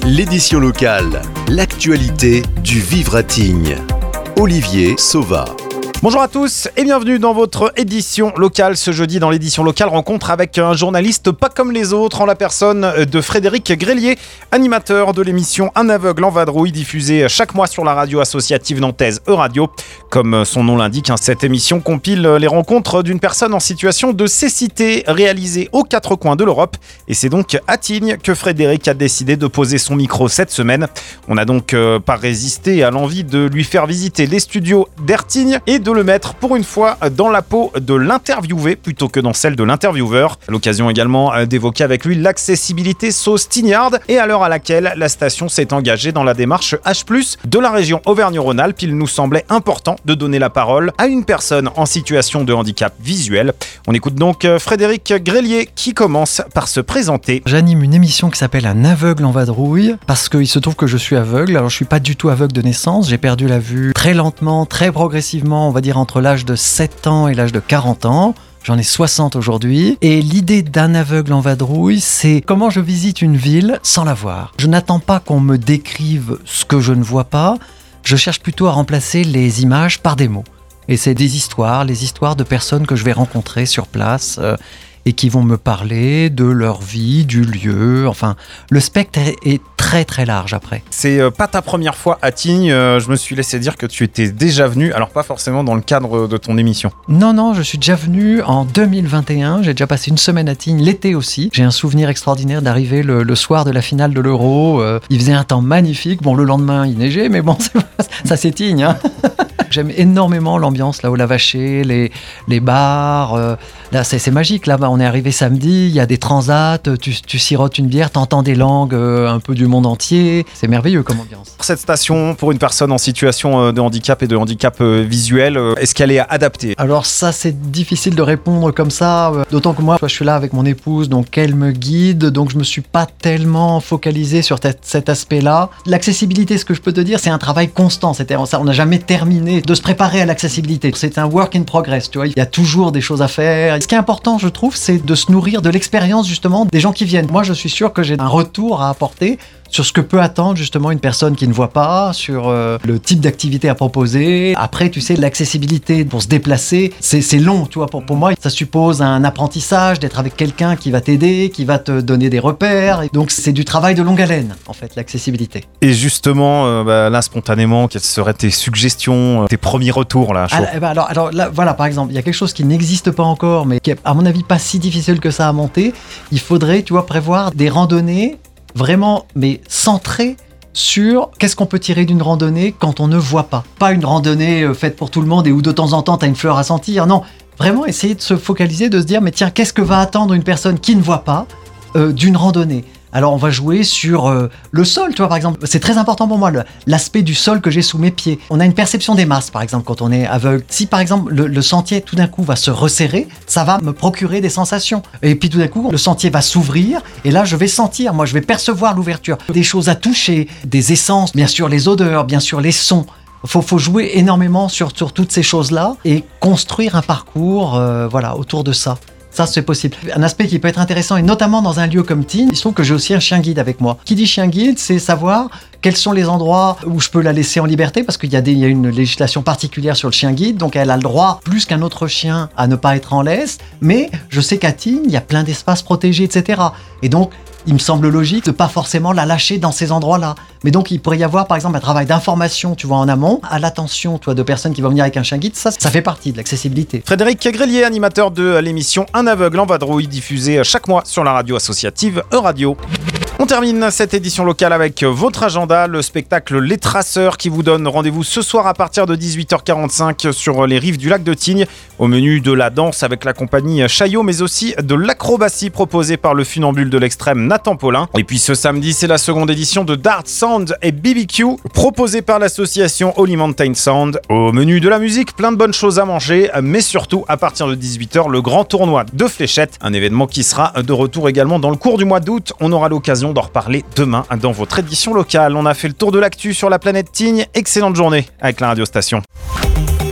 L'édition locale, l'actualité du vivre à Tignes. Olivier Sauva. Bonjour à tous et bienvenue dans votre édition locale. Ce jeudi, dans l'édition locale, rencontre avec un journaliste pas comme les autres, en la personne de Frédéric Grelier, animateur de l'émission Un aveugle en vadrouille, diffusée chaque mois sur la radio associative nantaise E-Radio. Comme son nom l'indique, cette émission compile les rencontres d'une personne en situation de cécité, réalisée aux quatre coins de l'Europe. Et c'est donc à Tignes que Frédéric a décidé de poser son micro cette semaine. On n'a donc pas résisté à l'envie de lui faire visiter les studios d'Air Tignes et de le mettre pour une fois dans la peau de l'interviewé plutôt que dans celle de l'intervieweur. L'occasion également d'évoquer avec lui l'accessibilité sauce tignarde et à l'heure à laquelle la station s'est engagée dans la démarche H+, de la région Auvergne-Rhône-Alpes, il nous semblait important de donner la parole à une personne en situation de handicap visuel. On écoute donc Frédéric Grelier qui commence par se présenter. J'anime une émission qui s'appelle Un aveugle en vadrouille parce qu'il se trouve que je suis aveugle. Alors je suis pas du tout aveugle de naissance, j'ai perdu la vue très lentement, très progressivement, on va dire entre l'âge de 7 ans et l'âge de 40 ans. J'en ai 60 aujourd'hui. Et l'idée d'un aveugle en vadrouille, c'est comment je visite une ville sans la voir. Je n'attends pas qu'on me décrive ce que je ne vois pas. Je cherche plutôt à remplacer les images par des mots. Et c'est des histoires, les histoires de personnes que je vais rencontrer sur place et qui vont me parler de leur vie, du lieu. Enfin, le spectre est très très large après. C'est pas ta première fois à Tignes, je me suis laissé dire que tu étais déjà venu, alors pas forcément dans le cadre de ton émission. Non, je suis déjà venu en 2021, j'ai déjà passé une semaine à Tignes, l'été aussi. J'ai un souvenir extraordinaire d'arriver le soir de la finale de l'Euro, il faisait un temps magnifique, bon le lendemain il neigeait, mais bon ça c'est Tignes, hein. J'aime énormément l'ambiance là au Lavaché, les bars, là c'est magique, là on est arrivé samedi, il y a des transats, tu sirotes une bière, t'entends des langues un peu du monde entier, c'est merveilleux comme ambiance. Cette station, pour une personne en situation de handicap et de handicap visuel, est-ce qu'elle est adaptée ? Alors ça c'est difficile de répondre comme ça, d'autant que moi je suis là avec mon épouse, donc elle me guide, donc je me suis pas tellement focalisé sur cet aspect-là. L'accessibilité, ce que je peux te dire, c'est un travail constant, on n'a jamais terminé de se préparer à l'accessibilité. C'est un work in progress, tu vois. Il y a toujours des choses à faire. Ce qui est important, je trouve, c'est de se nourrir de l'expérience, justement, des gens qui viennent. Moi, je suis sûr que j'ai un retour à apporter sur ce que peut attendre, justement, une personne qui ne voit pas, sur le type d'activité à proposer. Après, tu sais, l'accessibilité pour se déplacer, c'est long, tu vois. Pour moi, ça suppose un apprentissage, d'être avec quelqu'un qui va t'aider, qui va te donner des repères. Et donc, c'est du travail de longue haleine, en fait, l'accessibilité. Et justement, là, spontanément, quelles seraient tes suggestions, tes premiers retours, là, chaud ? Alors là, voilà, par exemple, il y a quelque chose qui n'existe pas encore, mais qui est, à mon avis, pas si difficile que ça à monter. Il faudrait, tu vois, prévoir des randonnées vraiment, mais centrées sur qu'est-ce qu'on peut tirer d'une randonnée quand on ne voit pas. Pas une randonnée faite pour tout le monde et où de temps en temps, tu as une fleur à sentir. Non, vraiment essayer de se focaliser, de se dire, mais tiens, qu'est-ce que va attendre une personne qui ne voit pas d'une randonnée ? Alors on va jouer sur le sol, tu vois, par exemple. C'est très important pour moi, l'aspect du sol que j'ai sous mes pieds. On a une perception des masses, par exemple, quand on est aveugle. Si par exemple le sentier tout d'un coup va se resserrer, ça va me procurer des sensations. Et puis tout d'un coup, le sentier va s'ouvrir et là je vais sentir, moi je vais percevoir l'ouverture. Des choses à toucher, des essences, bien sûr les odeurs, bien sûr les sons. Faut jouer énormément sur toutes ces choses-là et construire un parcours autour de ça. Ça, c'est possible. Un aspect qui peut être intéressant, et notamment dans un lieu comme Tignes, il se trouve que j'ai aussi un chien guide avec moi. Qui dit chien guide, c'est savoir quels sont les endroits où je peux la laisser en liberté, parce qu'il y a une législation particulière sur le chien guide, donc elle a le droit, plus qu'un autre chien, à ne pas être en laisse. Mais je sais qu'à Tignes, il y a plein d'espaces protégés, etc. Et donc, il me semble logique de pas forcément la lâcher dans ces endroits-là. Mais donc, il pourrait y avoir, par exemple, un travail d'information, tu vois, en amont, à l'attention, toi, de personnes qui vont venir avec un chien guide. Ça fait partie de l'accessibilité. Frédéric Grelier, animateur de l'émission Un aveugle en vadrouille, diffusée chaque mois sur la radio associative E-Radio. On termine cette édition locale avec votre agenda, le spectacle Les Traceurs qui vous donne rendez-vous ce soir à partir de 18h45 sur les rives du lac de Tignes. Au menu de la danse avec la compagnie Chaillot, mais aussi de l'acrobatie proposée par le funambule de l'extrême Nathan Paulin. Et puis ce samedi, c'est la seconde édition de Dart Sound et BBQ proposée par l'association Holy Mountain Sound. Au menu de la musique, plein de bonnes choses à manger, mais surtout à partir de 18h, le grand tournoi de fléchettes, un événement qui sera de retour également dans le cours du mois d'août. On aura l'occasion d'en reparler demain dans votre édition locale. On a fait le tour de l'actu sur la planète Tignes. Excellente journée avec la radiostation.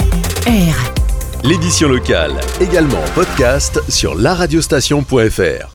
L'édition locale, également en podcast sur laradiostation.fr.